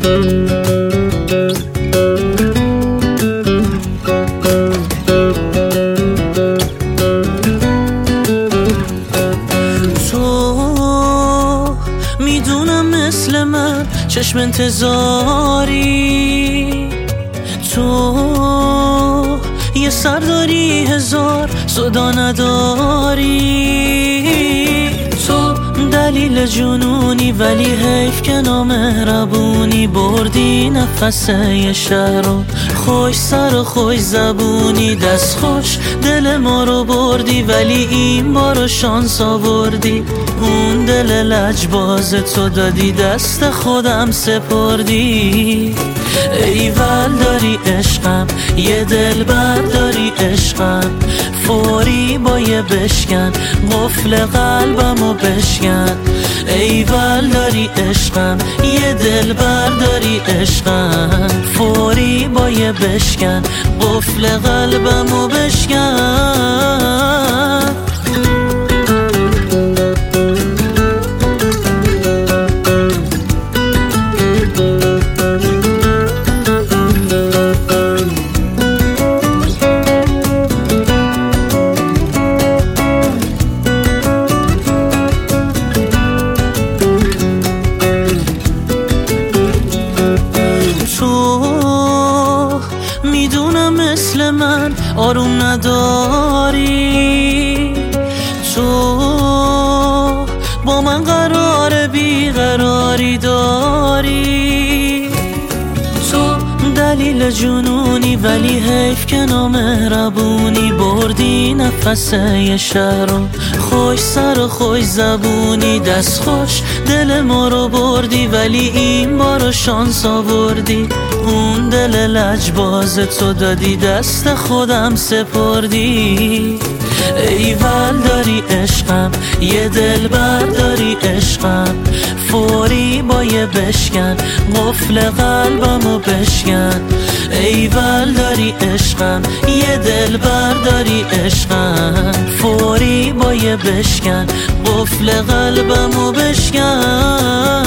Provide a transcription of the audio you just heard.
تو میدونم مثل من چشم انتظاری، تو یه سر داری هزار صدا نداری، تو دلیل جنونی ولی حیف که نامهربونی، بردی نفس یه شهر رو خوش سر و خوش زبونی، دست خوش دل ما رو بردی ولی این بارو شانس آوردی، اون دل لجباز تو دادی دست خودم سپردی. ایول داری عشقم یه دل برداری عشقم، فوری با یه بشکن قفل قلبمو بشکن. ایول داری عشقم یه دل برداری عشقم، فوری با یه بشکن قفل قلبمو بشکن. میدونم مثل من آروم نداری، تو با من قرار بیقراری داری، تو دلیل جنونی ولی حیف که نامهربونی، بردی نفس یه شهر رو خوش سر و خوش زبونی، دست خوش دل ما رو بردی ولی این بارو شانس آوردی، اون دل لجباز تو دادی دست خودم سپردی. ایول داری عشقم یه دل برداری عشقم، فوری با یه بشکن قفل قلبمو بشکن. ایول داری عشقم یه دل برداری عشقم، فوری با یه بشکن قفل قلبمو بشکن.